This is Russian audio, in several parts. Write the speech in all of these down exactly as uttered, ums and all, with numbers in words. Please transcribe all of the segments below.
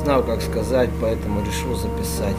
знал, как сказать, поэтому решил записать.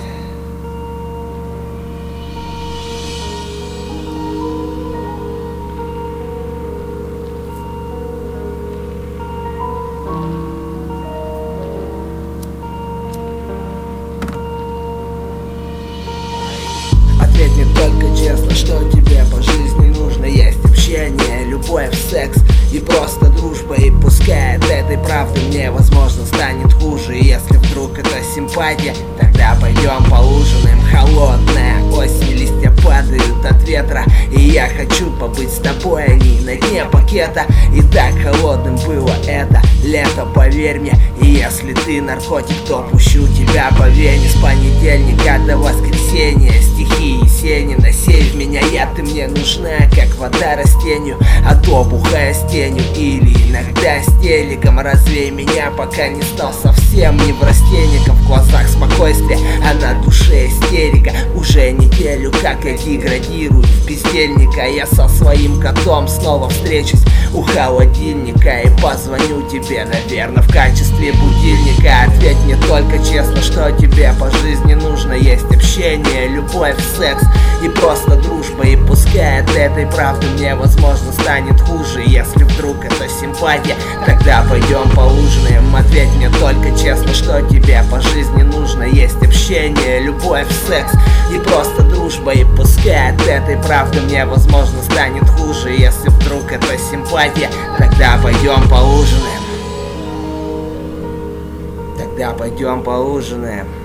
Ответь мне только честно, что тебе по жизни нужно. Есть общение, любовь, секс и просто дружба. И пускай от этой правды мне, возможно, станет хуже. Если вдруг это симпатия, тогда пойдем поужинаем. Холодная осень, листья падают от ветра, и я хочу побыть с тобой, а не на дне пакета. И так холодным было это лето, поверь мне. И если ты наркотик, то пущу тебя по вене. С понедельника до воскресенья стихи Есенина. Сей в меня я, ты мне нужна, как вода растению, а то бухая с тенью или иногда с телеком. Развей меня, пока не стал совсем не в растенником. В глазах спокойствие, а на душе истерика. Уже неделю как я деградирую в бездельника. Я со своим котом снова встречусь у холодильника и позвоню тебе, наверное, в качестве будильника. Ответь мне только честно, что тебе по жизни нужно. Есть общение, любовь, секс и просто дружба. И пускай от этой правды мне, возможно, станет хуже. Если вдруг это симпатия, тогда пойдем поужинаем. Ответь мне только честно, что тебе по жизни нужно. Есть общение, любовь, секс и просто дружба. И пускай от этой правды мне, возможно, станет хуже. Если вдруг это симпатия, тогда пойдем поужинаем. Тогда пойдем поужинаем.